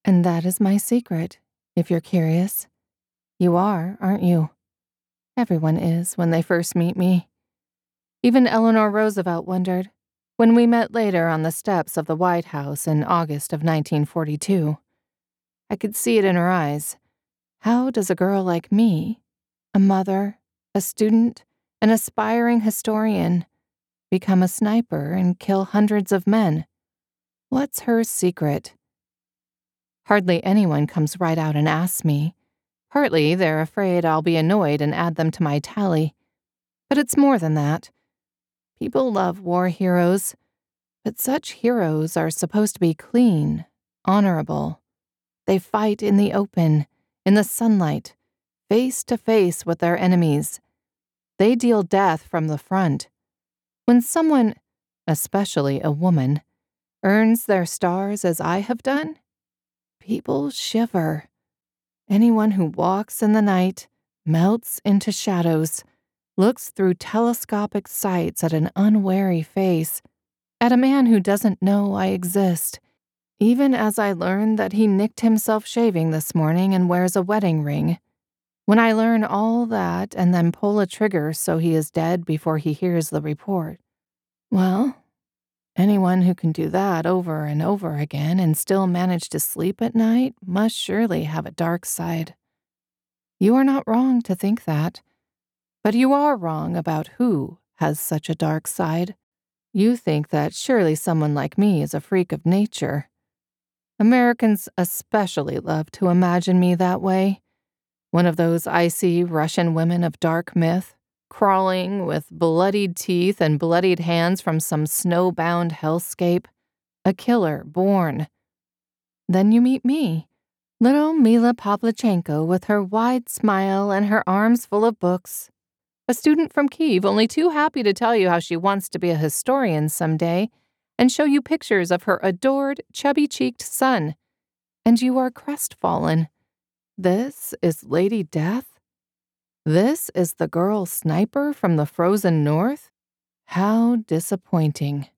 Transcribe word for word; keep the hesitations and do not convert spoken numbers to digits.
And that is my secret, if you're curious. You are, aren't you? Everyone is when they first meet me. Even Eleanor Roosevelt wondered, when we met later on the steps of the White House in August of nineteen forty-two. I could see it in her eyes. How does a girl like me, a mother, a student, an aspiring historian, become a sniper and kill hundreds of men? What's her secret? Hardly anyone comes right out and asks me. Partly they're afraid I'll be annoyed and add them to my tally. But it's more than that. People love war heroes, but such heroes are supposed to be clean, honorable. They fight in the open, in the sunlight, face to face with their enemies. They deal death from the front. When someone, especially a woman, earns their stars as I have done, people shiver. Anyone who walks in the night, melts into shadows, looks through telescopic sights at an unwary face, at a man who doesn't know I exist, even as I learn that he nicked himself shaving this morning and wears a wedding ring. When I learn all that and then pull a trigger so he is dead before he hears the report, well, anyone who can do that over and over again and still manage to sleep at night must surely have a dark side. You are not wrong to think that, but you are wrong about who has such a dark side. You think that surely someone like me is a freak of nature. Americans especially love to imagine me that way. One of those icy Russian women of dark myth, crawling with bloodied teeth and bloodied hands from some snowbound hellscape. A killer born. Then you meet me, little Mila Pavlichenko with her wide smile and her arms full of books. A student from Kyiv, only too happy to tell you how she wants to be a historian someday and show you pictures of her adored, chubby-cheeked son. And you are crestfallen. This is Lady Death? This is the girl sniper from the frozen north? How disappointing.